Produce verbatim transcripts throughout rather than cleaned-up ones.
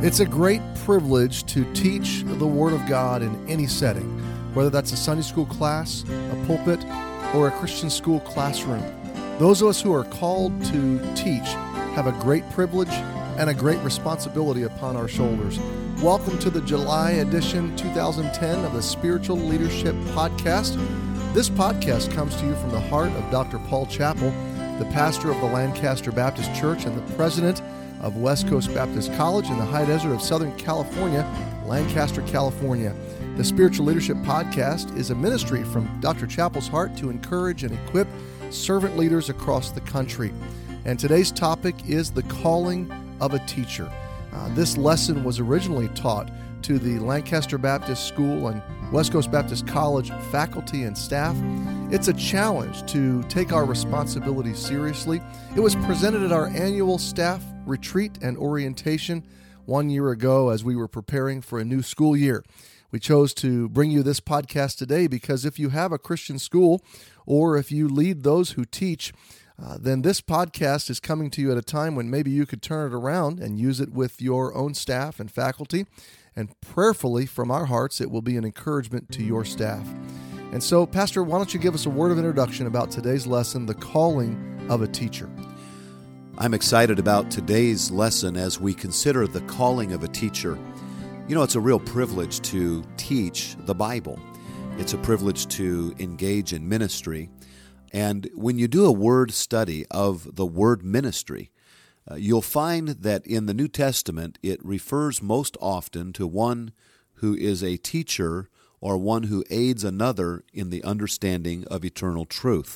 It's a great privilege to teach the Word of God in any setting, whether that's a Sunday school class, a pulpit, or a Christian school classroom. Those of us who are called to teach have a great privilege and a great responsibility upon our shoulders. Welcome to the July edition two thousand ten of the Spiritual Leadership Podcast. This podcast comes to you from the heart of Doctor Paul Chappell, the pastor of the Lancaster Baptist Church and the president of West Coast Baptist College in the high desert of Southern California, Lancaster, California. The Spiritual Leadership Podcast is a ministry from Doctor Chappell's heart to encourage and equip servant leaders across the country. And today's topic is the calling of a teacher. Uh, this lesson was originally taught to the Lancaster Baptist School and West Coast Baptist College faculty and staff. It's a challenge to take our responsibilities seriously. It was presented at our annual staff retreat and orientation one year ago as we were preparing for a new school year. We chose to bring you this podcast today because if you have a Christian school or if you lead those who teach, uh, then this podcast is coming to you at a time when maybe you could turn it around and use it with your own staff and faculty. And prayerfully, from our hearts, it will be an encouragement to your staff. And so, Pastor, why don't you give us a word of introduction about today's lesson, the calling of a teacher? I'm excited about today's lesson as we consider the calling of a teacher. You know, it's a real privilege to teach the Bible. It's a privilege to engage in ministry. And when you do a word study of the word ministry, uh, you'll find that in the New Testament, it refers most often to one who is a teacher or one who aids another in the understanding of eternal truth.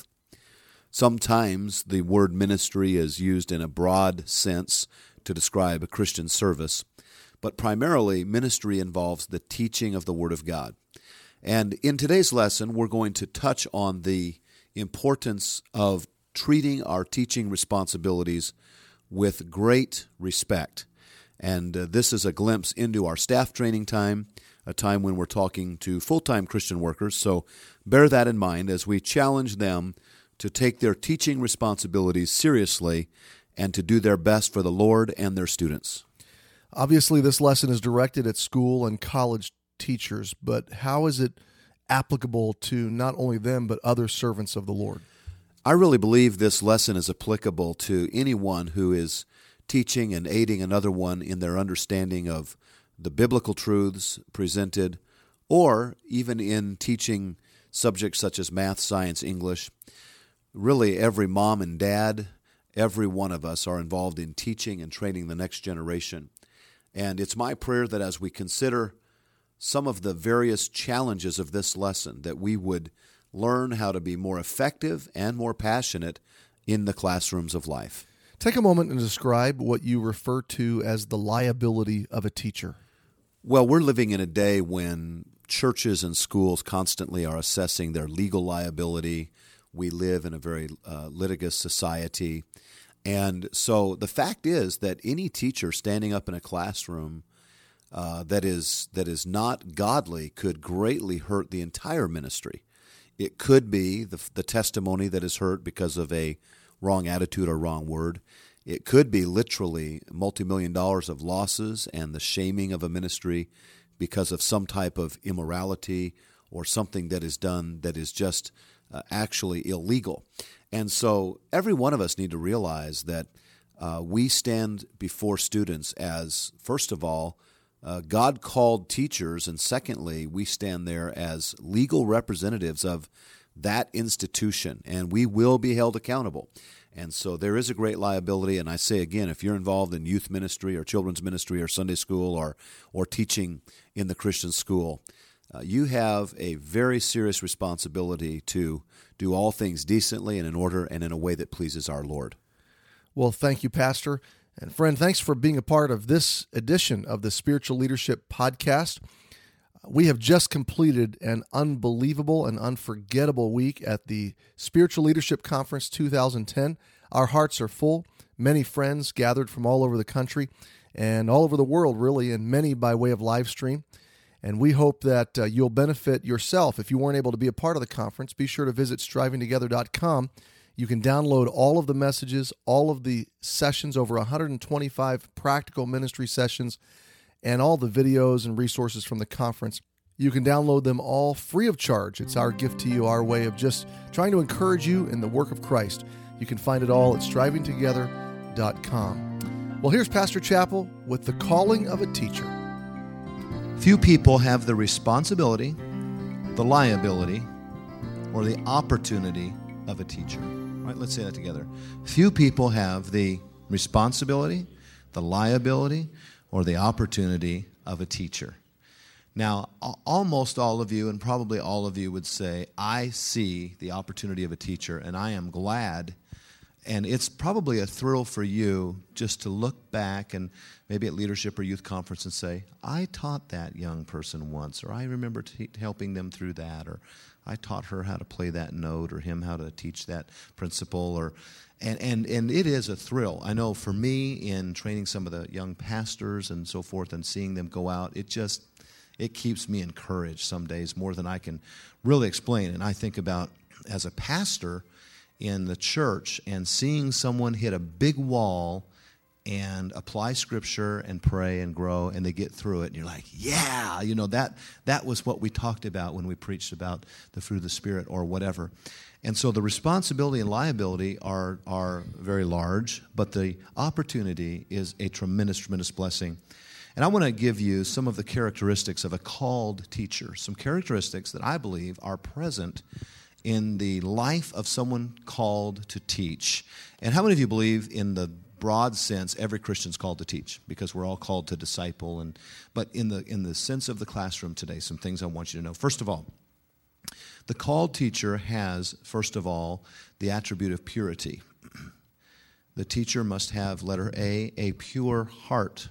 Sometimes the word ministry is used in a broad sense to describe a Christian service, but primarily ministry involves the teaching of the Word of God. And in today's lesson, we're going to touch on the importance of treating our teaching responsibilities with great respect. And uh, this is a glimpse into our staff training time, a time when we're talking to full-time Christian workers, so bear that in mind as we challenge them to take their teaching responsibilities seriously and to do their best for the Lord and their students. Obviously, this lesson is directed at school and college teachers, but how is it applicable to not only them, but other servants of the Lord? I really believe this lesson is applicable to anyone who is teaching and aiding another one in their understanding of the biblical truths presented, or even in teaching subjects such as math, science, English. Really, every mom and dad, every one of us are involved in teaching and training the next generation. And it's my prayer that as we consider some of the various challenges of this lesson, that we would learn how to be more effective and more passionate in the classrooms of life. Take a moment and describe what you refer to as the liability of a teacher. Well, we're living in a day when churches and schools constantly are assessing their legal liability. We live in a very uh, litigious society. And so the fact is that any teacher standing up in a classroom uh, that is that is not godly could greatly hurt the entire ministry. It could be the, the testimony that is hurt because of a wrong attitude or wrong word. It could be literally multi-million dollars of losses and the shaming of a ministry because of some type of immorality or something that is done that is just uh, actually illegal. And so every one of us need to realize that uh, we stand before students as, first of all, uh, God-called teachers, and secondly, we stand there as legal representatives of that institution, and we will be held accountable. And so there is a great liability, and I say again, if you're involved in youth ministry or children's ministry or Sunday school or, or teaching in the Christian school, uh, you have a very serious responsibility to do all things decently and in order and in a way that pleases our Lord. Well, thank you, Pastor. And friend, thanks for being a part of this edition of the Spiritual Leadership Podcast. We have just completed an unbelievable and unforgettable week at the Spiritual Leadership Conference two thousand ten. Our hearts are full. Many friends gathered from all over the country and all over the world, really, and many by way of live stream. And we hope that uh, you'll benefit yourself. If you weren't able to be a part of the conference, be sure to visit striving together dot com. You can download all of the messages, all of the sessions, over one hundred twenty-five practical ministry sessions, and all the videos and resources from the conference. You can download them all free of charge. It's our gift to you, our way of just trying to encourage you in the work of Christ. You can find it all at striving together dot com. Well, here's Pastor Chappell with the calling of a teacher. Few people have the responsibility, the liability, or the opportunity of a teacher. All right, let's say that together. Few people have the responsibility, the liability, or the opportunity of a teacher. Now, almost all of you, and probably all of you would say, I see the opportunity of a teacher, and I am glad. And it's probably a thrill for you just to look back and maybe at leadership or youth conference and say, I taught that young person once, or I remember t- helping them through that, or I taught her how to play that note, or him how to teach that principle, or and and and it is a thrill. I know for me, in training some of the young pastors and so forth, and seeing them go out, it just it keeps me encouraged some days more than I can really explain. And I think about as a pastor in the church and seeing someone hit a big wall and apply Scripture and pray and grow, and they get through it, and you're like, yeah, you know, that that was what we talked about when we preached about the fruit of the Spirit or whatever. And so the responsibility and liability are are very large, but the opportunity is a tremendous, tremendous blessing. And I want to give you some of the characteristics of a called teacher, some characteristics that I believe are present in the life of someone called to teach. And how many of you believe in the broad sense every Christian's called to teach? Because we're all called to disciple. And but in the in the sense of the classroom today, some things I want you to know. First of all, the called teacher has, first of all, the attribute of purity. The teacher must have, letter A, a pure heart.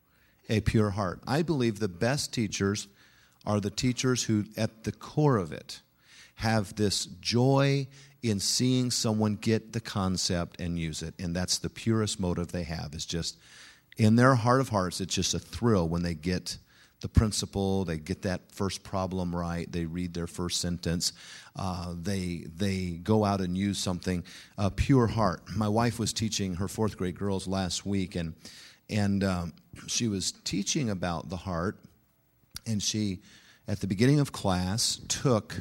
A pure heart. I believe the best teachers are the teachers who, at the core of it, have this joy in seeing someone get the concept and use it. And that's the purest motive they have, is just in their heart of hearts, it's just a thrill when they get the principle, they get that first problem right, they read their first sentence, uh, they they go out and use something, a pure heart. My wife was teaching her fourth grade girls last week, and and um, she was teaching about the heart, and she, at the beginning of class, took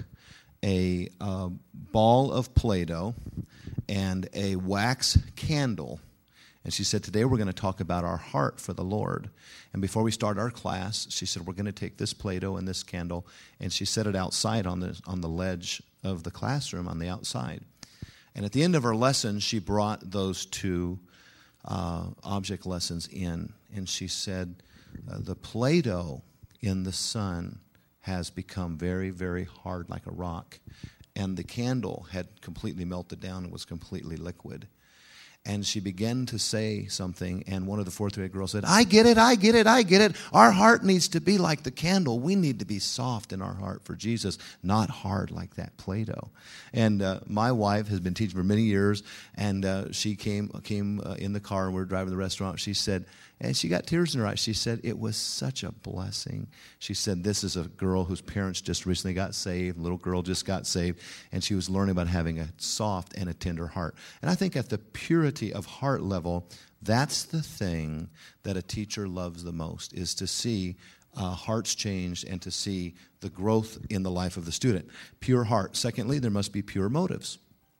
a uh, ball of Play-Doh and a wax candle. And she said, today we're going to talk about our heart for the Lord. And before we start our class, she said, we're going to take this Play-Doh and this candle. And she set it outside on the on the ledge of the classroom on the outside. And at the end of her lesson, she brought those two uh, object lessons in. And she said, uh, the Play-Doh in the sun has become very, very hard like a rock. And the candle had completely melted down and was completely liquid. And she began to say something, and one of the fourth grade girls said, I get it, I get it, I get it. Our heart needs to be like the candle. We need to be soft in our heart for Jesus, not hard like that Play-Doh. And uh, my wife has been teaching for many years, and uh, she came came uh, in the car, and we were driving to the restaurant. She said, and she got tears in her eyes. She said, it was such a blessing. She said, this is a girl whose parents just recently got saved. A little girl just got saved. And she was learning about having a soft and a tender heart. And I think at the purity of heart level, that's the thing that a teacher loves the most, is to see uh, hearts changed and to see the growth in the life of the student. Pure heart. Secondly, there must be pure motives.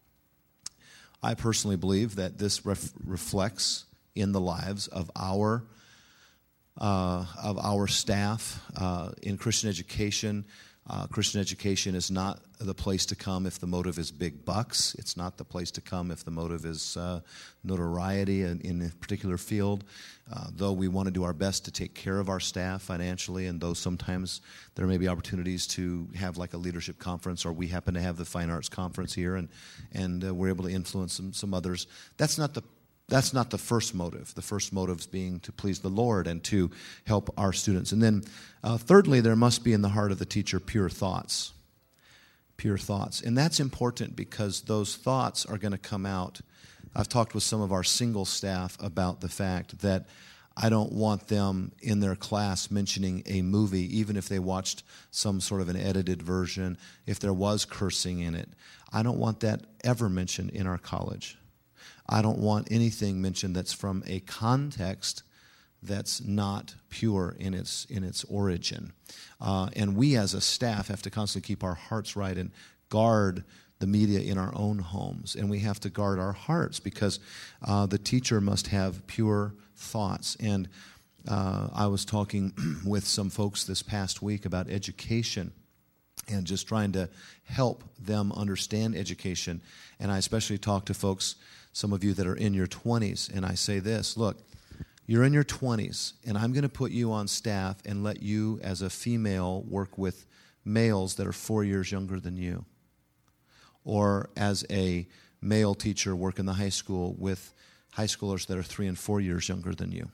I personally believe that this ref- reflects in the lives of our uh, of our staff uh, in Christian education. Uh, Christian education is not the place to come if the motive is big bucks. It's not the place to come if the motive is uh, notoriety in, in a particular field. Uh, though we want to do our best to take care of our staff financially, and though sometimes there may be opportunities to have like a leadership conference, or we happen to have the fine arts conference here, and and uh, we're able to influence some, some others. That's not the That's not the first motive. The first motive being to please the Lord and to help our students. And then uh, thirdly, there must be in the heart of the teacher pure thoughts. Pure thoughts. And that's important because those thoughts are going to come out. I've talked with some of our single staff about the fact that I don't want them in their class mentioning a movie, even if they watched some sort of an edited version, if there was cursing in it. I don't want that ever mentioned in our college. I don't want anything mentioned that's from a context that's not pure in its in its origin. Uh, and we as a staff have to constantly keep our hearts right and guard the media in our own homes. And we have to guard our hearts because uh, the teacher must have pure thoughts. And uh, I was talking with some folks this past week about education and just trying to help them understand education. And I especially talk to folks, some of you that are in your twenties, and I say this, look, you're in your twenties, and I'm going to put you on staff and let you, as a female, work with males that are four years younger than you. Or as a male teacher, work in the high school with high schoolers that are three and four years younger than you.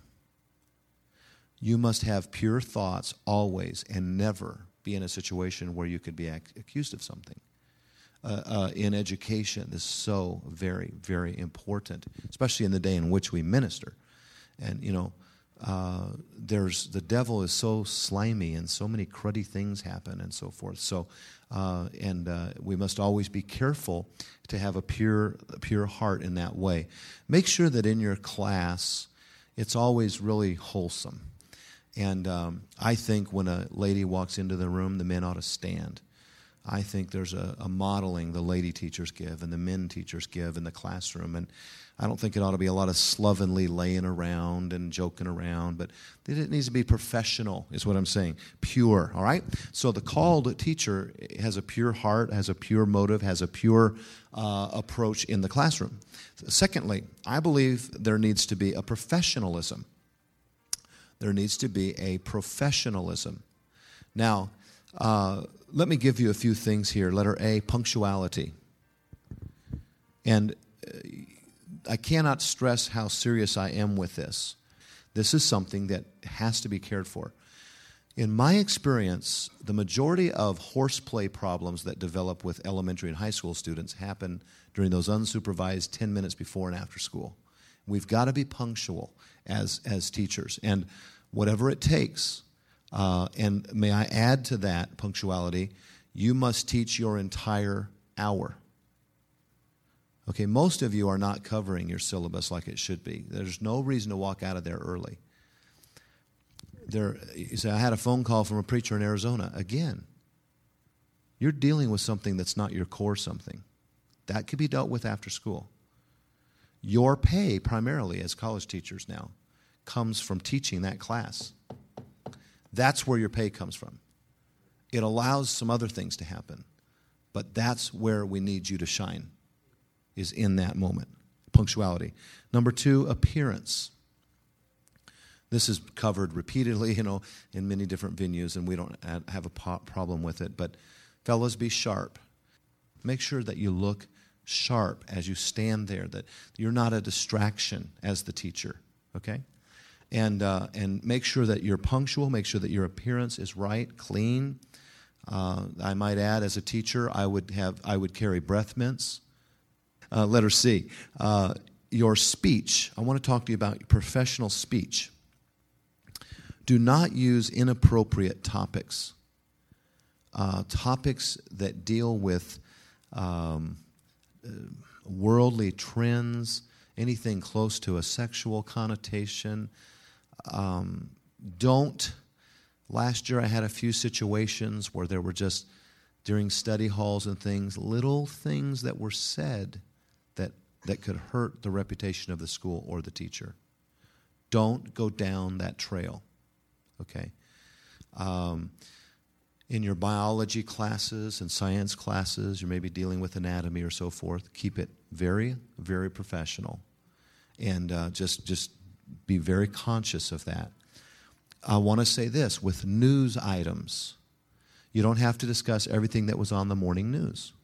You must have pure thoughts always and never be in a situation where you could be ac- accused of something. Uh, uh, in education, this is so very, very important, especially in the day in which we minister. And, you know, uh, there's the devil is so slimy and so many cruddy things happen and so forth. So, uh, and uh, we must always be careful to have a pure, a pure heart in that way. Make sure that in your class, it's always really wholesome. And um, I think when a lady walks into the room, the men ought to stand. I think there's a, a modeling the lady teachers give and the men teachers give in the classroom. And I don't think it ought to be a lot of slovenly laying around and joking around, but it needs to be professional, is what I'm saying. Pure, all right? So the called teacher has a pure heart, has a pure motive, has a pure uh, approach in the classroom. Secondly, I believe there needs to be a professionalism. There needs to be a professionalism. Now, uh, let me give you a few things here. Letter A, punctuality. And uh, I cannot stress how serious I am with this. This is something that has to be cared for. In my experience, the majority of horseplay problems that develop with elementary and high school students happen during those unsupervised ten minutes before and after school. We've got to be punctual as, as teachers. And whatever it takes, uh, and may I add to that punctuality, you must teach your entire hour. Okay, most of you are not covering your syllabus like it should be. There's no reason to walk out of there early. There, you say, I had a phone call from a preacher in Arizona. Again, you're dealing with something that's not your core something. That could be dealt with after school. Your pay, primarily as college teachers now, comes from teaching that class. That's where your pay comes from. It allows some other things to happen, but that's where we need you to shine, is in that moment. Punctuality. Number two, appearance. This is covered repeatedly, you know, in many different venues, and we don't have a problem with it. But fellas, be sharp. Make sure that you look sharp as you stand there, that you're not a distraction as the teacher, okay? And uh, and make sure that you're punctual. Make sure that your appearance is right, clean. Uh, I might add, as a teacher, I would have I would carry breath mints. Uh, letter C, uh, your speech. I want to talk to you about professional speech. Do not use inappropriate topics. Uh, topics that deal with um, uh, worldly trends, anything close to a sexual connotation. Um, don't. Last year I had a few situations where there were just, during study halls and things, little things that were said that that could hurt the reputation of the school or the teacher. Don't go down that trail, okay? Um, in your biology classes and science classes, you may be dealing with anatomy or so forth. Keep it very, very professional, and uh, just just be very conscious of that. I want to say this, with news items, you don't have to discuss everything that was on the morning news.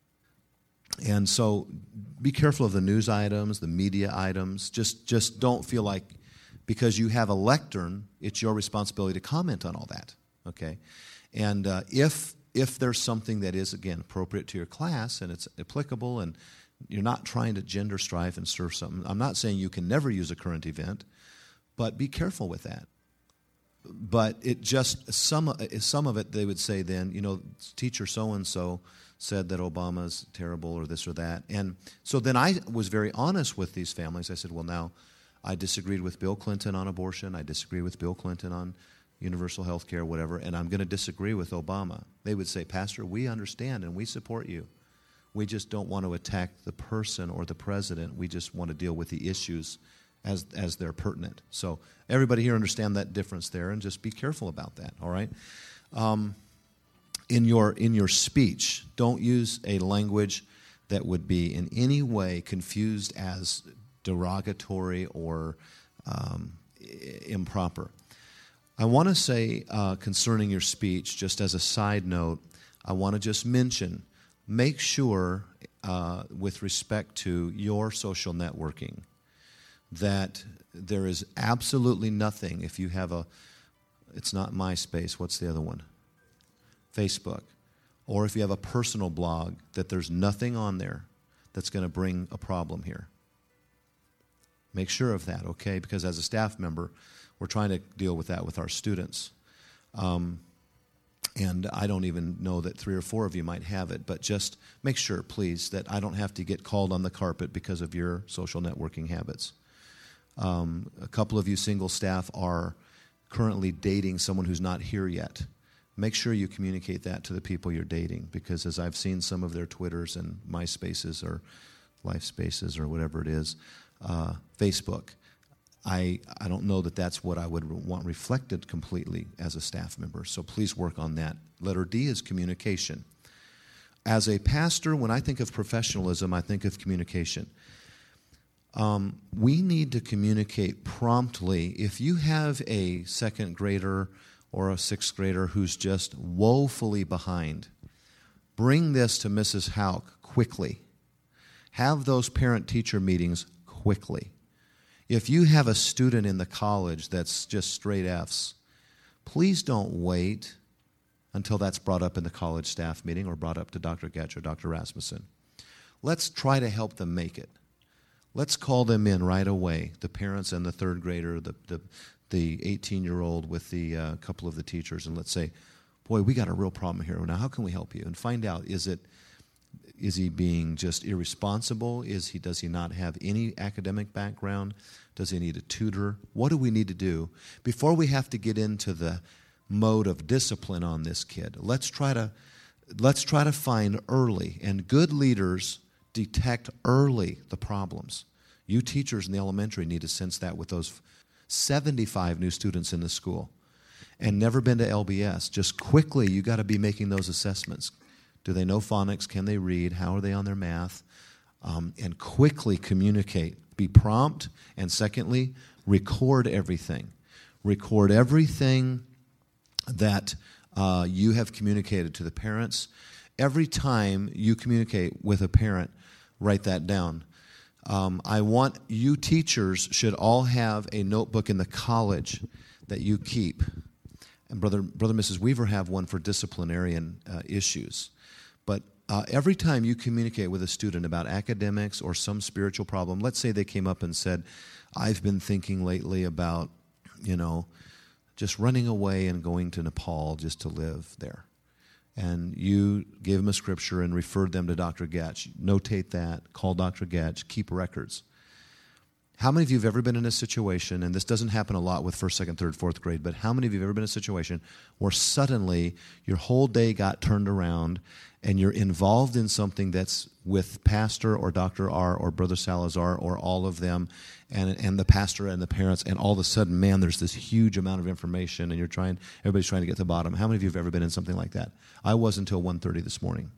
And so be careful of the news items, the media items. Just, just don't feel like because you have a lectern, it's your responsibility to comment on all that, okay? And uh, if if there's something that is, again, appropriate to your class and it's applicable and you're not trying to gender strife and stir something, I'm not saying you can never use a current event, but be careful with that. But it just, some, some of it, they would say then, you know, teacher so-and-so said that Obama's terrible or this or that. And so then I was very honest with these families. I said, well, now, I disagreed with Bill Clinton on abortion. I disagree with Bill Clinton on universal health care, whatever, and I'm going to disagree with Obama. They would say, Pastor, we understand and we support you. We just don't want to attack the person or the president. We just want to deal with the issues as as they're pertinent. So everybody here understand that difference there, and just be careful about that, all right? Um, in your in your speech, don't use a language that would be in any way confused as derogatory or um, improper. I want to say uh, concerning your speech, just as a side note, I want to just mention, make sure uh, with respect to your social networking that there is absolutely nothing, if you have a, it's not MySpace, what's the other one? Facebook. Or if you have a personal blog, that there's nothing on there that's going to bring a problem here. Make sure of that, okay? Because as a staff member, we're trying to deal with that with our students. Um, and I don't even know that three or four of you might have it, but just make sure, please, that I don't have to get called on the carpet because of your social networking habits. Um, a couple of you single staff are currently dating someone who's not here yet. Make sure you communicate that to the people you're dating, because as I've seen some of their Twitters and MySpaces or Life Spaces or whatever it is, uh, Facebook, I I don't know that that's what I would want reflected completely as a staff member. So please work on that. Letter D is communication. As a pastor, when I think of professionalism, I think of communication. Um, we need to communicate promptly. If you have a second grader or a sixth grader who's just woefully behind, bring this to Missus Hauk quickly. Have those parent-teacher meetings quickly. If you have a student in the college that's just straight F's, please don't wait until that's brought up in the college staff meeting or brought up to Doctor Getch or Doctor Rasmussen. Let's try to help them make it. Let's call them in right away, the parents and the third grader, the the, the eighteen-year-old with the uh, couple of the teachers, and let's say, boy, we got a real problem here. Now, how can we help you? And find out, is it is he being just irresponsible? Is he does he not have any academic background? Does he need a tutor? What do we need to do before we have to get into the mode of discipline on this kid? Let's try to let's try to find early, and good leaders detect early the problems. You teachers in the elementary need to sense that with those seventy-five new students in the school and never been to L B S. Just quickly, you got to be making those assessments. Do they know phonics? Can they read? How are they on their math? Um, and quickly communicate. Be prompt. And secondly, record everything. Record everything that uh, you have communicated to the parents. Every time you communicate with a parent, write that down. Um, I want you teachers should all have a notebook in the college that you keep. And Brother, Brother and Missus Weaver have one for disciplinarian uh, issues. But uh, every time you communicate with a student about academics or some spiritual problem, let's say they came up and said, I've been thinking lately about, you know, just running away and going to Nepal just to live there. And you gave them a scripture and referred them to Doctor Getch. Notate that, call Doctor Getch, keep records. How many of you have ever been in a situation, and this doesn't happen a lot with first, second, third, fourth grade, but how many of you have ever been in a situation where suddenly your whole day got turned around and you're involved in something that's with Pastor or Doctor R or Brother Salazar or all of them, and and the pastor and the parents, and all of a sudden, man, there's this huge amount of information, and you're trying, everybody's trying to get to the bottom. How many of you have ever been in something like that? I was until one thirty this morning.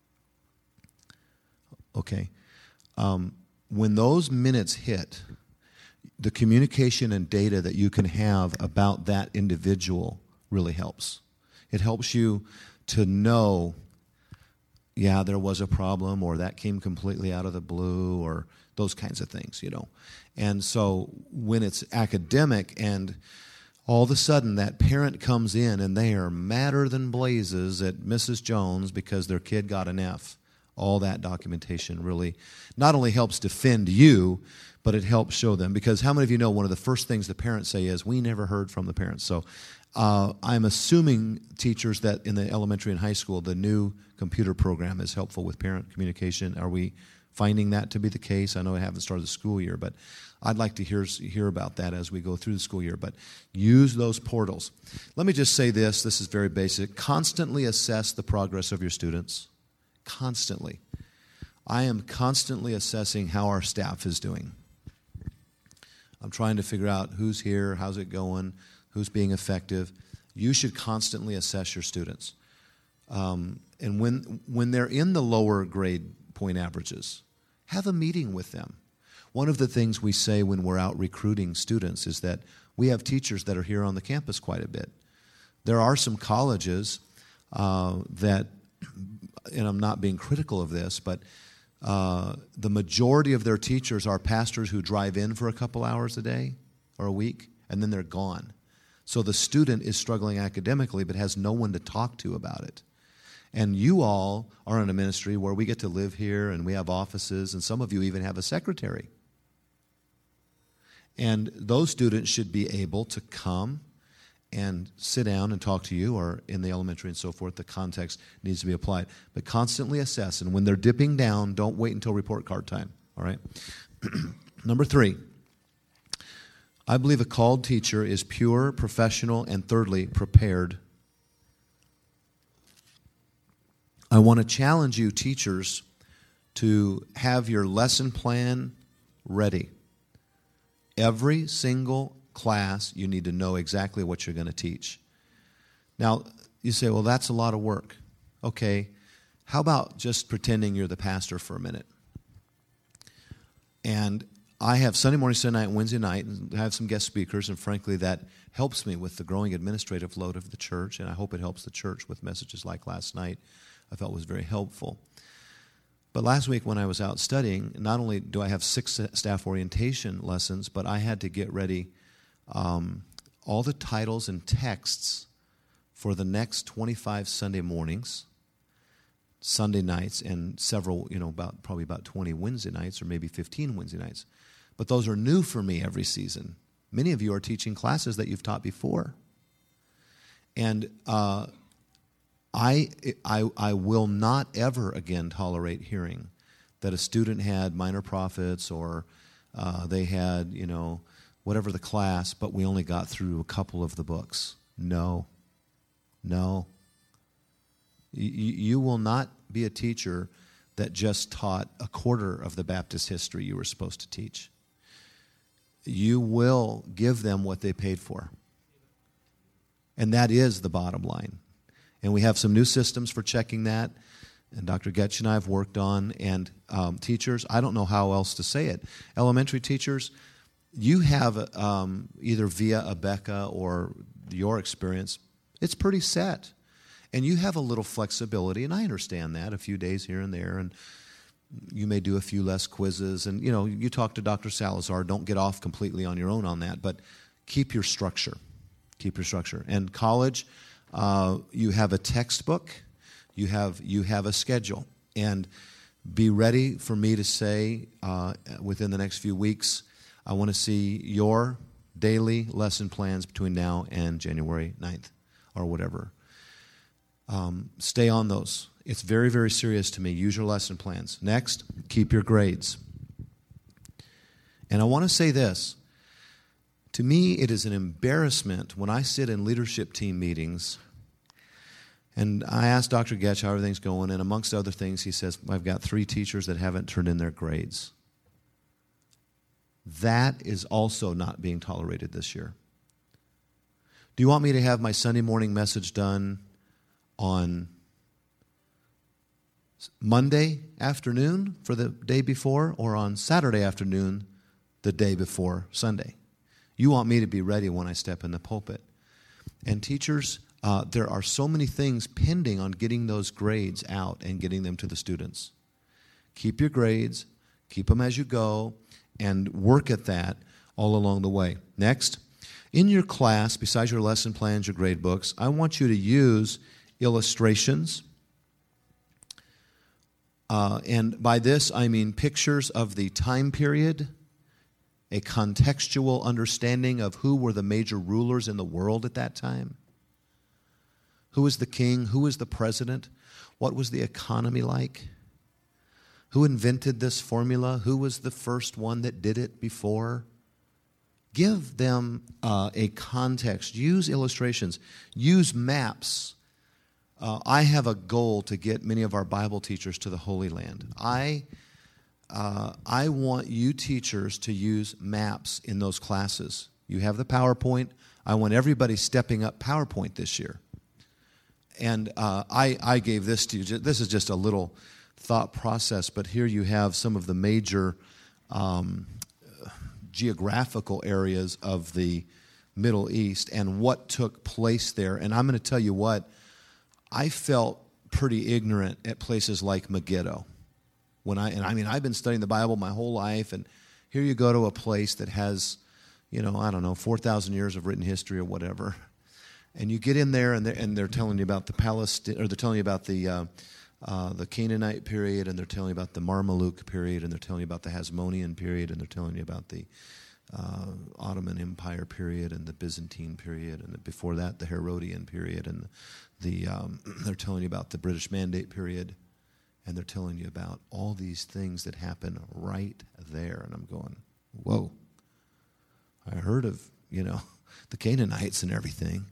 Okay. Um, when those minutes hit, the communication and data that you can have about that individual really helps. It helps you to know, yeah, there was a problem, or that came completely out of the blue, or those kinds of things, you know. And so when it's academic and all of a sudden that parent comes in and they are madder than blazes at Missus Jones because their kid got an F, all that documentation really not only helps defend you, but it helps show them. Because how many of you know one of the first things the parents say is, we never heard from the parents. So uh, I'm assuming, teachers, that in the elementary and high school, the new computer program is helpful with parent communication. Are we finding that to be the case. I know I haven't started the school year, but I'd like to hear, hear about that as we go through the school year. But use those portals. Let me just say this. This is very basic. Constantly assess the progress of your students. Constantly. I am constantly assessing how our staff is doing. I'm trying to figure out who's here, how's it going, who's being effective. You should constantly assess your students. Um, and when when they're in the lower grade point averages, have a meeting with them. One of the things we say when we're out recruiting students is that we have teachers that are here on the campus quite a bit. There are some colleges uh, that, and I'm not being critical of this, but uh, the majority of their teachers are pastors who drive in for a couple hours a day or a week, and then they're gone. So the student is struggling academically but has no one to talk to about it. And you all are in a ministry where we get to live here and we have offices, and some of you even have a secretary. And those students should be able to come and sit down and talk to you, or in the elementary and so forth, the context needs to be applied. But constantly assess, and when they're dipping down, don't wait until report card time, all right? Number three, I believe a called teacher is pure, professional, and thirdly, prepared. I want to challenge you, teachers, to have your lesson plan ready. Every single class, you need to know exactly what you're going to teach. Now, you say, well, that's a lot of work. Okay, how about just pretending you're the pastor for a minute? And I have Sunday morning, Sunday night, and Wednesday night, and I have some guest speakers, and frankly, that helps me with the growing administrative load of the church, and I hope it helps the church with messages like last night. I felt was very helpful. But last week when I was out studying, not only do I have six staff orientation lessons, but I had to get ready um, all the titles and texts for the next twenty-five Sunday mornings, Sunday nights, and several, you know, about probably about twenty Wednesday nights, or maybe fifteen Wednesday nights. But those are new for me every season. Many of you are teaching classes that you've taught before. And uh, I, I, I will not ever again tolerate hearing that a student had minor prophets or uh, they had, you know, whatever the class, but we only got through a couple of the books. No. No. You, you will not be a teacher that just taught a quarter of the Baptist history you were supposed to teach. You will give them what they paid for. And that is the bottom line. And we have some new systems for checking that, and Doctor Getch and I have worked on. And um, teachers, I don't know how else to say it. Elementary teachers, you have um, either via Abeka or your experience, it's pretty set. And you have a little flexibility, and I understand that, a few days here and there, and you may do a few less quizzes. And, you know, you talk to Doctor Salazar, don't get off completely on your own on that, but keep your structure. Keep your structure. And college, Uh, you have a textbook, you have you have a schedule, and be ready for me to say uh, within the next few weeks, I want to see your daily lesson plans between now and January ninth or whatever. Um, stay on those. It's very, very serious to me. Use your lesson plans. Next, keep your grades. And I want to say this. To me, it is an embarrassment when I sit in leadership team meetings and I ask Doctor Getch how everything's going, and amongst other things, he says, I've got three teachers that haven't turned in their grades. That is also not being tolerated this year. Do you want me to have my Sunday morning message done on Monday afternoon for the day before, or on Saturday afternoon the day before Sunday? You want me to be ready when I step in the pulpit. And teachers, uh, there are so many things pending on getting those grades out and getting them to the students. Keep your grades, keep them as you go, and work at that all along the way. Next, in your class, besides your lesson plans, your grade books, I want you to use illustrations. Uh, and by this, I mean pictures of the time period, a contextual understanding of who were the major rulers in the world at that time. Who was the king? Who was the president? What was the economy like? Who invented this formula? Who was the first one that did it before? Give them uh, a context. Use illustrations. Use maps. Uh, I have a goal to get many of our Bible teachers to the Holy Land. I, uh, I want you teachers to use maps in those classes. You have the PowerPoint. I want everybody stepping up PowerPoint this year. And uh, I, I gave this to you. This is just a little thought process, but here you have some of the major um, geographical areas of the Middle East and what took place there. And I'm going to tell you what, I felt pretty ignorant at places like Megiddo. When I and I mean, I've been studying the Bible my whole life, and here you go to a place that has, you know, I don't know, four thousand years of written history or whatever, and you get in there, and they're, and they're telling you about the Palestine, or they're telling you about the uh, uh, the Canaanite period, and they're telling you about the Marmaluke period, and they're telling you about the Hasmonean period, and they're telling you about the uh, Ottoman Empire period, and the Byzantine period, and the, before that the Herodian period, and the, the um, they're telling you about the British Mandate period, and they're telling you about all these things that happen right there, and I'm going, whoa! I heard of, you know, the Canaanites and everything.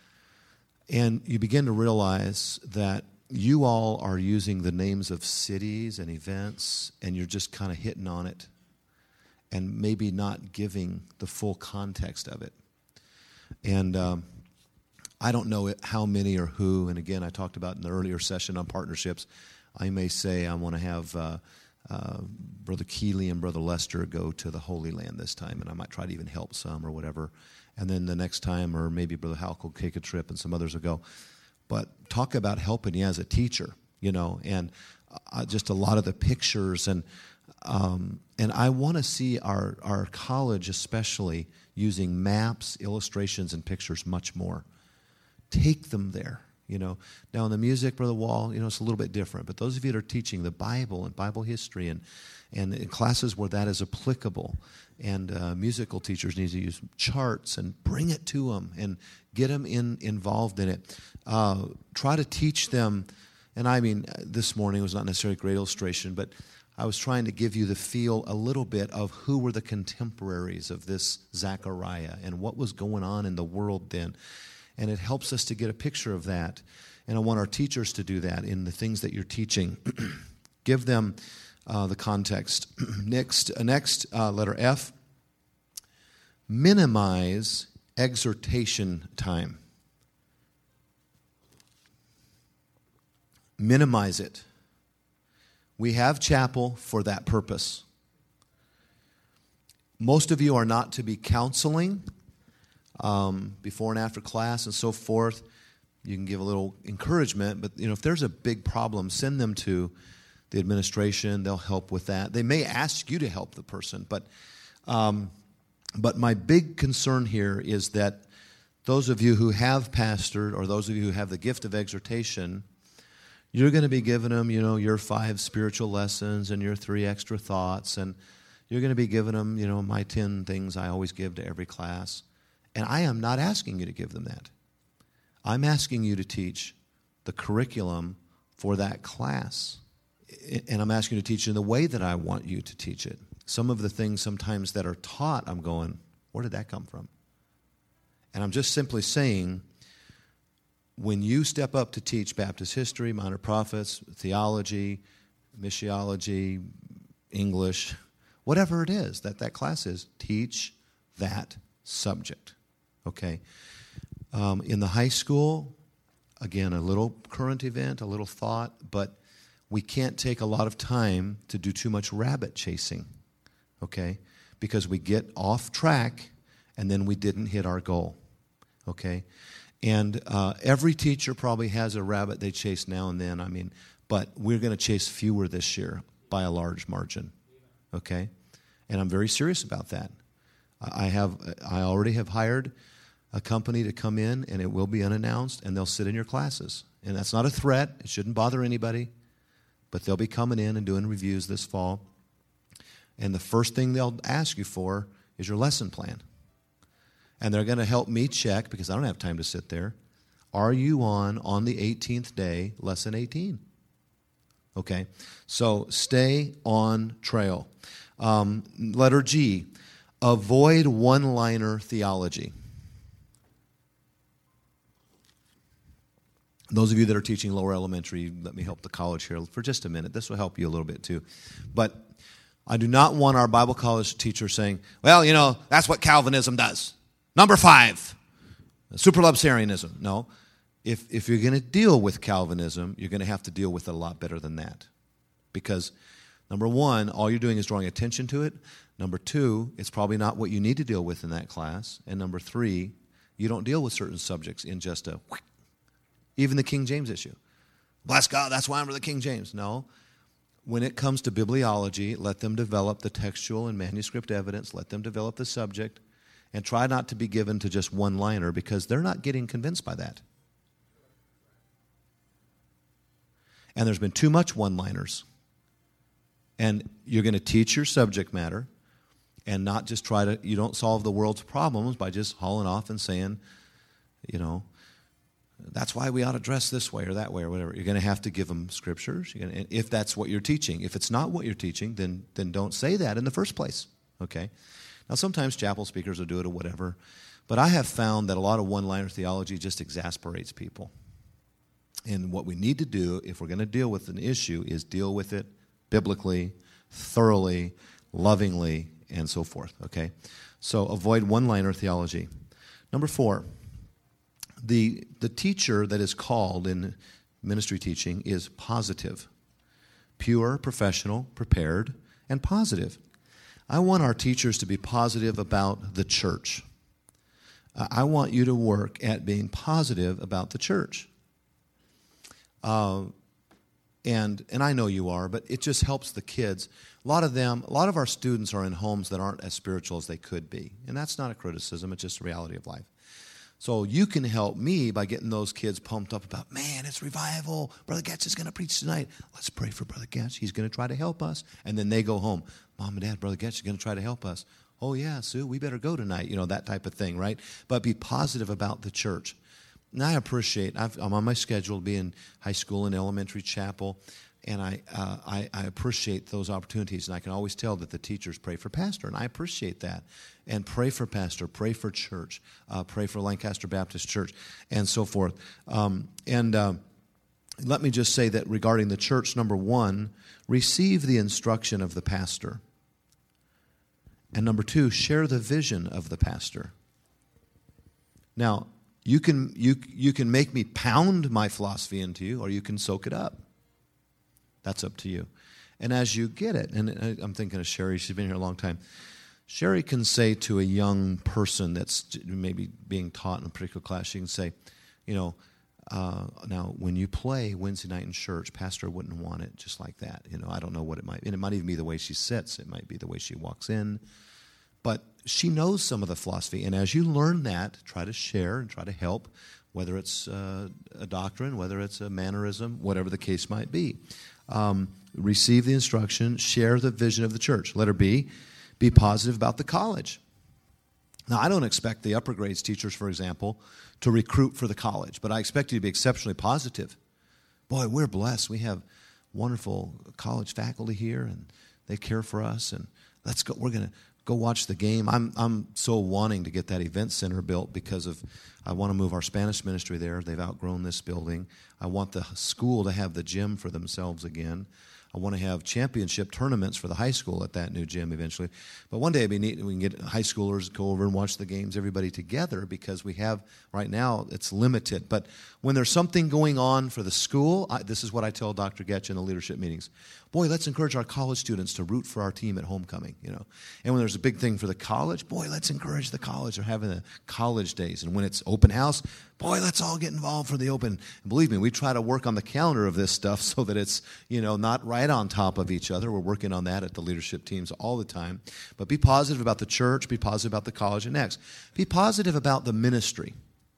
And you begin to realize that you all are using the names of cities and events, and you're just kind of hitting on it and maybe not giving the full context of it. And um, I don't know how many or who, and again, I talked about in the earlier session on partnerships, I may say I want to have uh, uh, Brother Keeley and Brother Lester go to the Holy Land this time, and I might try to even help some or whatever. And then the next time, or maybe Brother Halk will take a trip and some others will go. But talk about helping you as a teacher, you know, and uh, just a lot of the pictures. And um, and I want to see our, our college especially using maps, illustrations, and pictures much more. Take them there, you know. Now in the music, Brother Wall, you know, it's a little bit different. But those of you that are teaching the Bible and Bible history and, and in classes where that is applicable, and uh, musical teachers need to use charts and bring it to them and get them in, involved in it. Uh, try to teach them, and I mean, this morning was not necessarily a great illustration, but I was trying to give you the feel a little bit of who were the contemporaries of this Zechariah and what was going on in the world then. And it helps us to get a picture of that. And I want our teachers to do that in the things that you're teaching. Give them Uh, the context. next, uh, next uh, letter F. Minimize exhortation time. Minimize it. We have chapel for that purpose. Most of you are not to be counseling um, before and after class and so forth. You can give a little encouragement, but you know, if there's a big problem, send them to the administration. They'll help with that. They may ask you to help the person, but um, but my big concern here is that those of you who have pastored, or those of you who have the gift of exhortation, you're going to be giving them, you know, your five spiritual lessons and your three extra thoughts, and you're going to be giving them, you know, my ten things I always give to every class. And I am not asking you to give them that. I'm asking you to teach the curriculum for that class. And I'm asking you to teach in the way that I want you to teach it. Some of the things sometimes that are taught, I'm going, where did that come from? And I'm just simply saying, when you step up to teach Baptist history, minor prophets, theology, missiology, English, whatever it is that that class is, teach that subject, okay? Um, in the high school, again, a little current event, a little thought, but we can't take a lot of time to do too much rabbit chasing, okay? Because we get off track and then we didn't hit our goal, okay? And uh, every teacher probably has a rabbit they chase now and then, I mean, but we're going to chase fewer this year by a large margin, okay? And I'm very serious about that. I have, I already have hired a company to come in, and it will be unannounced, and they'll sit in your classes. And that's not a threat. It shouldn't bother anybody. But they'll be coming in and doing reviews this fall. And the first thing they'll ask you for is your lesson plan. And they're going to help me check, because I don't have time to sit there, are you on, on the eighteenth day, lesson eighteen? Okay? So stay on trail. Um, letter G, avoid one-liner theology. Those of you that are teaching lower elementary, let me help the college here for just a minute. This will help you a little bit too. But I do not want our Bible college teachers saying, well, you know, that's what Calvinism does. Number five, superlapsarianism. No. If, if you're going to deal with Calvinism, you're going to have to deal with it a lot better than that. Because, number one, all you're doing is drawing attention to it. Number two, it's probably not what you need to deal with in that class. And number three, you don't deal with certain subjects in just a, even the King James issue. Bless God, that's why I'm for the King James. No. When it comes to bibliology, let them develop the textual and manuscript evidence. Let them develop the subject. And try not to be given to just one-liner because they're not getting convinced by that. And there's been too much one-liners. And you're going to teach your subject matter and not just try to, you don't solve the world's problems by just hauling off and saying, you know, that's why we ought to dress this way or that way or whatever. You're going to have to give them scriptures you're gonna, if that's what you're teaching. If it's not what you're teaching, then then don't say that in the first place. Okay? Now, sometimes chapel speakers will do it or whatever, but I have found that a lot of one-liner theology just exasperates people. And what we need to do, if we're going to deal with an issue, is deal with it biblically, thoroughly, lovingly, and so forth. Okay? So avoid one-liner theology. Number four. The, the teacher that is called in ministry teaching is positive, pure, professional, prepared, and positive. I want our teachers to be positive about the church. I want you to work at being positive about the church. Uh, and and I know you are, but it just helps the kids. A lot of them, a lot of our students are in homes that aren't as spiritual as they could be. And that's not a criticism, it's just a reality of life. So you can help me by getting those kids pumped up about, man, it's revival. Brother Getch is going to preach tonight. Let's pray for Brother Getch. He's going to try to help us. And then they go home. Mom and Dad, Brother Getch is going to try to help us. Oh, yeah, Sue, we better go tonight. You know, that type of thing, right? But be positive about the church. And I appreciate, I've, I'm on my schedule to be in high school and elementary chapel. And I, uh, I I appreciate those opportunities. And I can always tell that the teachers pray for pastor. And I appreciate that. And pray for pastor, pray for church, uh, pray for Lancaster Baptist Church, and so forth. Um, and uh, let me just say that regarding the church, number one, receive the instruction of the pastor. And number two, share the vision of the pastor. Now, you can you you can make me pound my philosophy into you, or you can soak it up. That's up to you. And as you get it, and I'm thinking of Sherry, she's been here a long time. Sherry can say to a young person that's maybe being taught in a particular class, she can say, you know, uh, now when you play Wednesday night in church, pastor wouldn't want it just like that. You know, I don't know what it might be. And it might even be the way she sits. It might be the way she walks in. But she knows some of the philosophy. And as you learn that, try to share and try to help, whether it's uh, a doctrine, whether it's a mannerism, whatever the case might be. Um, receive the instruction, share the vision of the church. Letter B, be positive about the college. Now, I don't expect the upper grades teachers, for example, to recruit for the college, but I expect you to be exceptionally positive. Boy, we're blessed. We have wonderful college faculty here, and they care for us, and let's go. We're going to go watch the game. I'm I'm so wanting to get that event center built because of I want to move our Spanish ministry there. They've outgrown this building. I want the school to have the gym for themselves again. I want to have championship tournaments for the high school at that new gym eventually. But one day it'd be neat we can get high schoolers go over and watch the games, everybody together, because we have, right now, it's limited. But when there's something going on for the school, I, this is what I tell Doctor Getch in the leadership meetings. Boy, let's encourage our college students to root for our team at homecoming, you know. And when there's a big thing for the college, boy, let's encourage the college. They're having the college days. And when it's open house, boy, let's all get involved for the open. And believe me, we try to work on the calendar of this stuff so that it's, you know, not right on top of each other. We're working on that at the leadership teams all the time. But be positive about the church, be positive about the college, and next, be positive about the ministry.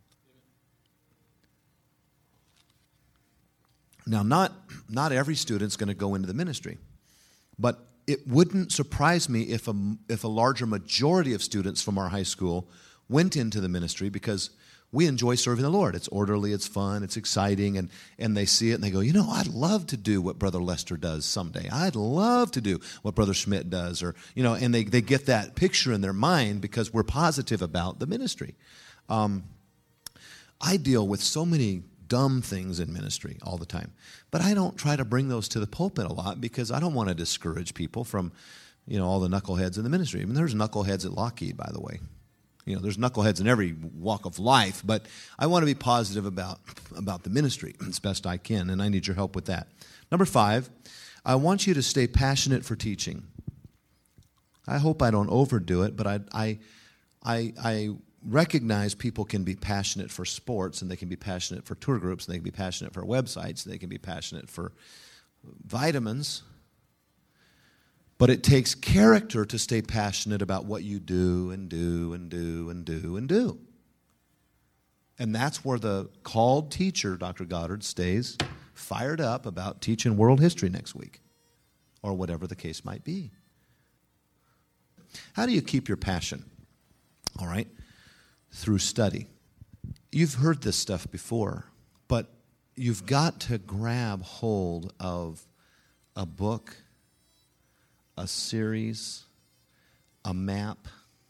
Now, not, not every student's going to go into the ministry, but it wouldn't surprise me if a, if a larger majority of students from our high school went into the ministry because we enjoy serving the Lord. It's orderly, it's fun, it's exciting, and, and they see it and they go, you know, I'd love to do what Brother Lester does someday. I'd love to do what Brother Schmidt does, or, you know, and they, they get that picture in their mind because we're positive about the ministry. Um, I deal with so many dumb things in ministry all the time, but I don't try to bring those to the pulpit a lot because I don't want to discourage people from, you know, all the knuckleheads in the ministry. I mean, there's knuckleheads at Lockheed, by the way. You know, there's knuckleheads in every walk of life, but I want to be positive about, about the ministry as best I can, and I need your help with that. Number five, I want you to stay passionate for teaching. I hope I don't overdo it, but I, I, I, I recognize people can be passionate for sports, and they can be passionate for tour groups, and they can be passionate for websites, and they can be passionate for vitamins. But it takes character to stay passionate about what you do and do and do and do and do. And that's where the called teacher, Doctor Goddard, stays fired up about teaching world history next week, or whatever the case might be. How do you keep your passion? All right, through study. You've heard this stuff before, but you've got to grab hold of a book, a series, a map,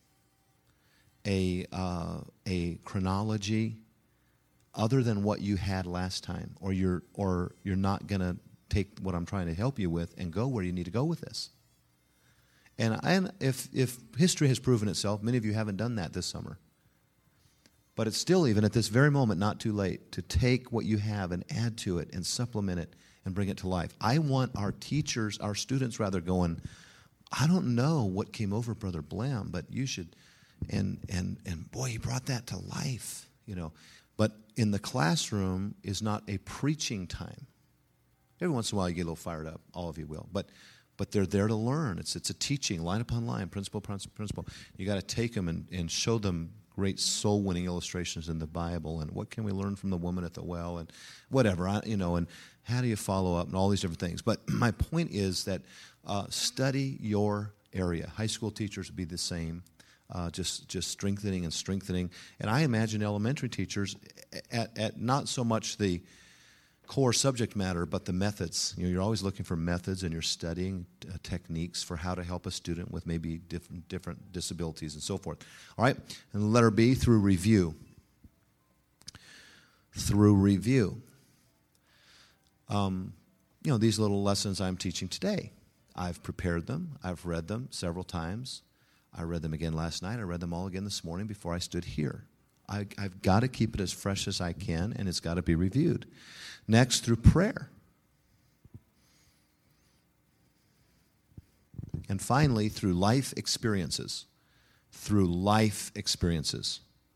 a uh, a chronology, other than what you had last time, or you're or you're not going to take what I'm trying to help you with and go where you need to go with this. And, and if if history has proven itself, many of you haven't done that this summer. But it's still, even at this very moment, not too late to take what you have and add to it and supplement it and bring it to life. I want our teachers, our students rather, going, I don't know what came over Brother Blam, but you should, and and and boy, he brought that to life, you know. But in the classroom is not a preaching time. Every once in a while you get a little fired up, all of you will, but but they're there to learn. It's it's a teaching, line upon line, principle upon principle. You got to take them and, and show them great soul-winning illustrations in the Bible, and what can we learn from the woman at the well, and whatever, I, you know, and how do you follow up, and all these different things. But my point is that uh, study your area. High school teachers would be the same, uh, just just strengthening and strengthening. And I imagine elementary teachers at, at not so much the core subject matter, but the methods. You know, you're always looking for methods, and you're studying uh, techniques for how to help a student with maybe different different disabilities and so forth. All right, and letter B, through review. Through review. Um, you know, these little lessons I'm teaching today, I've prepared them. I've read them several times. I read them again last night. I read them all again this morning before I stood here. I, I've got to keep it as fresh as I can, and it's got to be reviewed. Next, through prayer. And finally, through life experiences. Through life experiences.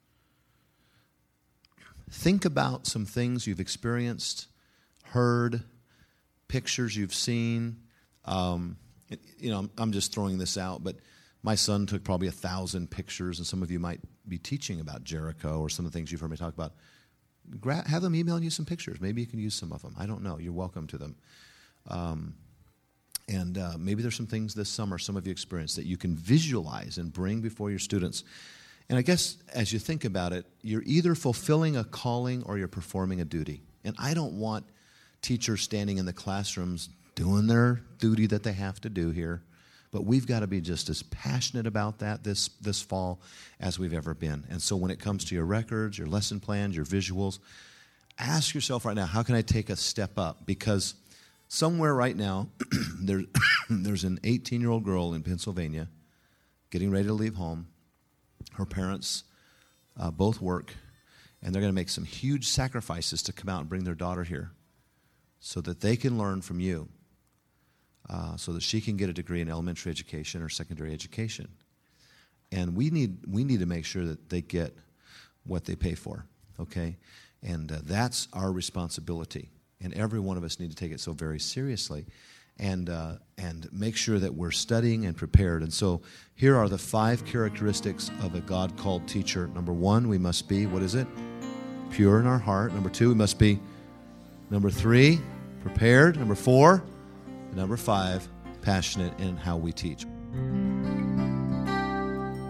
Think about some things you've experienced, heard, pictures you've seen. Um, you know, I'm just throwing this out, but my son took probably a thousand pictures, and some of you might be teaching about Jericho or some of the things you've heard me talk about. Gra- have them email you some pictures. Maybe you can use some of them. I don't know. You're welcome to them. Um, and uh, maybe there's some things this summer some of you experienced that you can visualize and bring before your students. And I guess as you think about it, you're either fulfilling a calling or you're performing a duty. And I don't want teachers standing in the classrooms doing their duty that they have to do here. But we've got to be just as passionate about that this, this fall as we've ever been. And so when it comes to your records, your lesson plans, your visuals, ask yourself right now, how can I take a step up? Because somewhere right now, there, there's an eighteen-year-old girl in Pennsylvania getting ready to leave home. Her parents uh, both work, and they're going to make some huge sacrifices to come out and bring their daughter here so that they can learn from you. Uh, so that she can get a degree in elementary education or secondary education. And we need we need to make sure that they get what they pay for, okay? And uh, that's our responsibility. And every one of us need to take it so very seriously and, uh, and make sure that we're studying and prepared. And so here are the five characteristics of a God-called teacher. Number one, we must be, what is it? Pure in our heart. Number two, we must be, number three, prepared. Number four, Number five, passionate in how we teach. Well,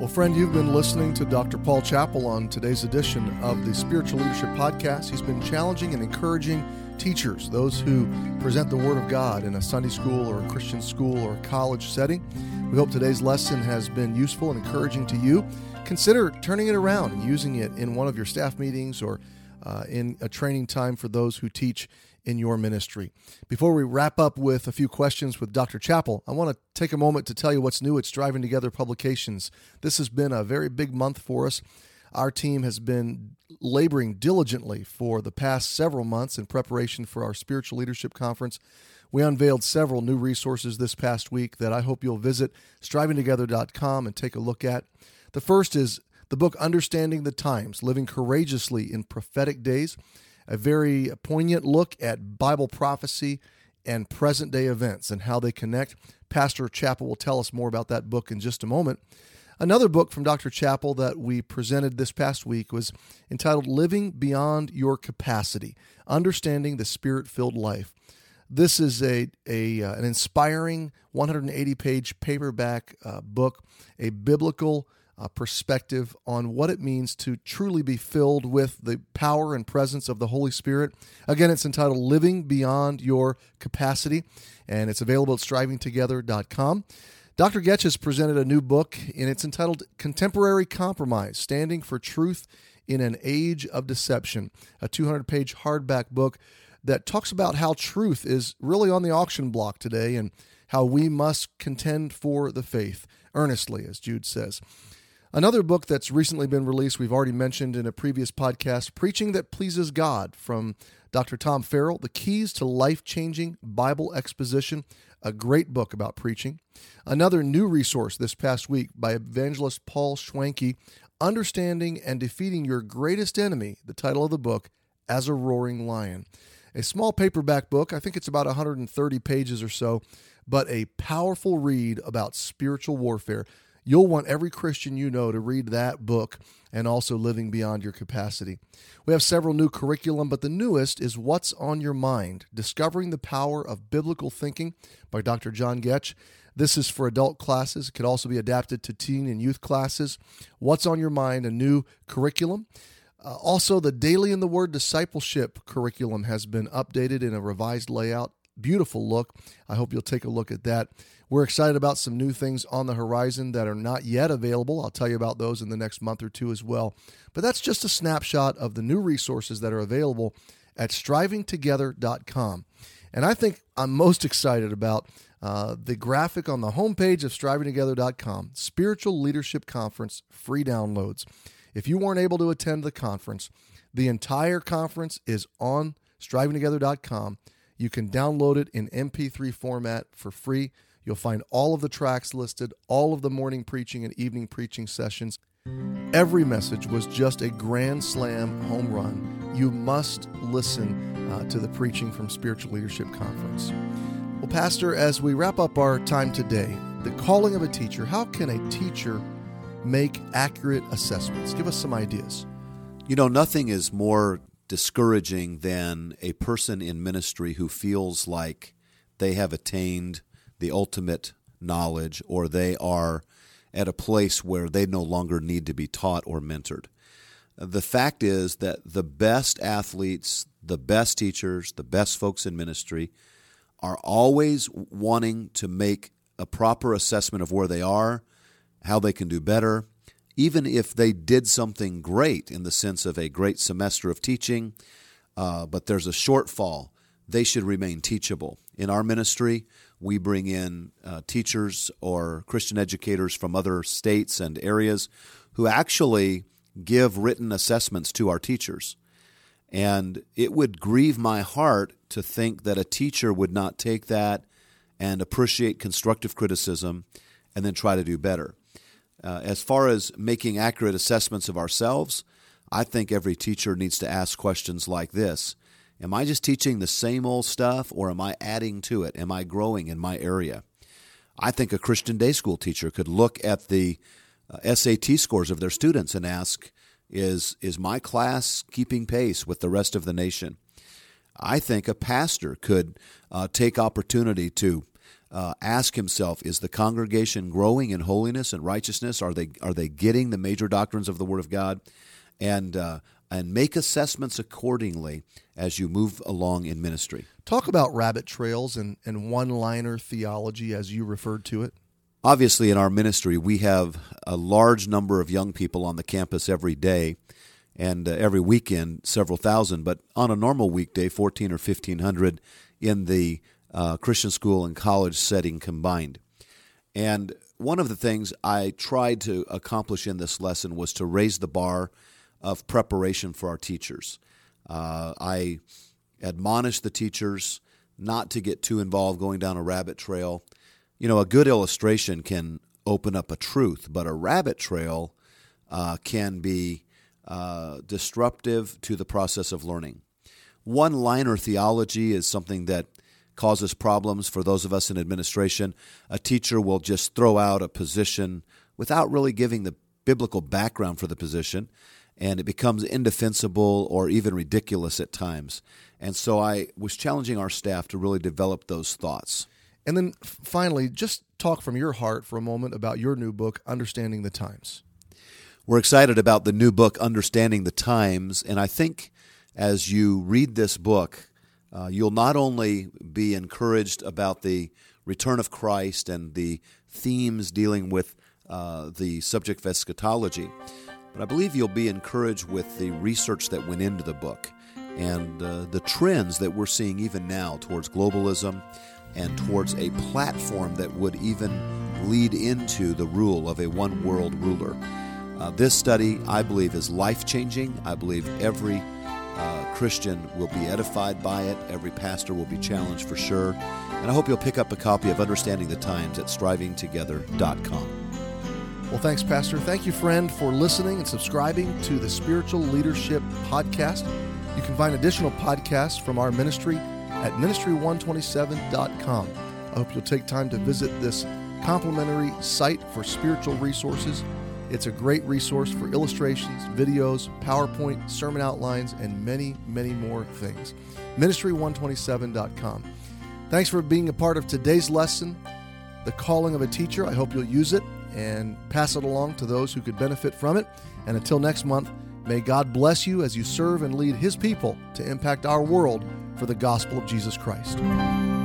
Well, friend, you've been listening to Doctor Paul Chappell on today's edition of the Spiritual Leadership Podcast. He's been challenging and encouraging teachers, those who present the Word of God in a Sunday school or a Christian school or a college setting. We hope today's lesson has been useful and encouraging to you. Consider turning it around and using it in one of your staff meetings or uh, in a training time for those who teach in your ministry. Before we wrap up with a few questions with Doctor Chappell, I want to take a moment to tell you what's new at Striving Together Publications. This has been a very big month for us. Our team has been laboring diligently for the past several months in preparation for our Spiritual Leadership Conference. We unveiled several new resources this past week that I hope you'll visit striving together dot com and take a look at. The first is the book Understanding the Times, Living Courageously in Prophetic Days, a very poignant look at Bible prophecy and present-day events and how they connect. Pastor Chappell will tell us more about that book in just a moment. Another book from Doctor Chappell that we presented this past week was entitled Living Beyond Your Capacity, Understanding the Spirit-Filled Life. This is a, a uh, an inspiring one hundred eighty page paperback uh, book, a biblical uh, perspective on what it means to truly be filled with the power and presence of the Holy Spirit. Again, it's entitled Living Beyond Your Capacity, and it's available at striving together dot com. Doctor Getch has presented a new book, and it's entitled Contemporary Compromise, Standing for Truth in an Age of Deception, a two hundred page hardback book that talks about how truth is really on the auction block today and how we must contend for the faith earnestly, as Jude says. Another book that's recently been released, we've already mentioned in a previous podcast, Preaching That Pleases God, from Doctor Tom Farrell, The Keys to Life-Changing Bible Exposition, a great book about preaching. Another new resource this past week by evangelist Paul Schwenke, Understanding and Defeating Your Greatest Enemy, the title of the book, As a Roaring Lion. A small paperback book, I think it's about one hundred thirty pages or so, but a powerful read about spiritual warfare. You'll want every Christian you know to read that book and also Living Beyond Your Capacity. We have several new curriculum, but the newest is What's on Your Mind? Discovering the Power of Biblical Thinking by Doctor John Getch. This is for adult classes. It could also be adapted to teen and youth classes. What's on Your Mind? A new curriculum. Uh, also, the Daily in the Word Discipleship curriculum has been updated in a revised layout. Beautiful look. I hope you'll take a look at that. We're excited about some new things on the horizon that are not yet available. I'll tell you about those in the next month or two as well. But that's just a snapshot of the new resources that are available at striving together dot com. And I think I'm most excited about uh, the graphic on the homepage of striving together dot com, Spiritual Leadership Conference free downloads. If you weren't able to attend the conference, the entire conference is on striving together dot com. You can download it in M P three format for free. You'll find all of the tracks listed, all of the morning preaching and evening preaching sessions. Every message was just a grand slam home run. You must listen uh, to the preaching from Spiritual Leadership Conference. Well, Pastor, as we wrap up our time today, the calling of a teacher, how can a teacher make accurate assessments? Give us some ideas. You know, nothing is more discouraging than a person in ministry who feels like they have attained the ultimate knowledge or they are at a place where they no longer need to be taught or mentored. The fact is that the best athletes, the best teachers, the best folks in ministry are always wanting to make a proper assessment of where they are, how they can do better. Even if they did something great in the sense of a great semester of teaching, uh, but there's a shortfall, they should remain teachable. In our ministry, we bring in uh, teachers or Christian educators from other states and areas who actually give written assessments to our teachers. And it would grieve my heart to think that a teacher would not take that and appreciate constructive criticism and then try to do better. Uh, as far as making accurate assessments of ourselves, I think every teacher needs to ask questions like this. Am I just teaching the same old stuff, or am I adding to it? Am I growing in my area? I think a Christian day school teacher could look at the uh, S A T scores of their students and ask, is, is my class keeping pace with the rest of the nation? I think a pastor could uh, take opportunity to uh, ask himself, is the congregation growing in holiness and righteousness? Are they are they getting the major doctrines of the Word of God? And uh, and make assessments accordingly as you move along in ministry. Talk about rabbit trails and, and one-liner theology as you referred to it. Obviously, in our ministry, we have a large number of young people on the campus every day, and uh, every weekend, several thousand. But on a normal weekday, fourteen or fifteen hundred in the uh, Christian school and college setting combined. And one of the things I tried to accomplish in this lesson was to raise the bar of preparation for our teachers. Uh, I admonished the teachers not to get too involved going down a rabbit trail. You know, a good illustration can open up a truth, but a rabbit trail uh, can be uh, disruptive to the process of learning. One-liner theology is something that causes problems for those of us in administration. A teacher will just throw out a position without really giving the biblical background for the position, and it becomes indefensible or even ridiculous at times. And so I was challenging our staff to really develop those thoughts. And then finally, just talk from your heart for a moment about your new book, Understanding the Times. We're excited about the new book, Understanding the Times, and I think as you read this book, uh, you'll not only be encouraged about the return of Christ and the themes dealing with uh, the subject of eschatology, but I believe you'll be encouraged with the research that went into the book and uh, the trends that we're seeing even now towards globalism and towards a platform that would even lead into the rule of a one-world ruler. Uh, this study, I believe, is life-changing. I believe every uh, Christian will be edified by it. Every pastor will be challenged for sure. And I hope you'll pick up a copy of Understanding the Times at striving together dot com. Well, thanks, Pastor. Thank you, friend, for listening and subscribing to the Spiritual Leadership Podcast. You can find additional podcasts from our ministry at ministry one twenty-seven dot com. I hope you'll take time to visit this complimentary site for spiritual resources. It's a great resource for illustrations, videos, PowerPoint, sermon outlines, and many, many more things. ministry one twenty-seven dot com. Thanks for being a part of today's lesson, The Calling of a Teacher. I hope you'll use it and pass it along to those who could benefit from it. And until next month, may God bless you as you serve and lead His people to impact our world for the gospel of Jesus Christ.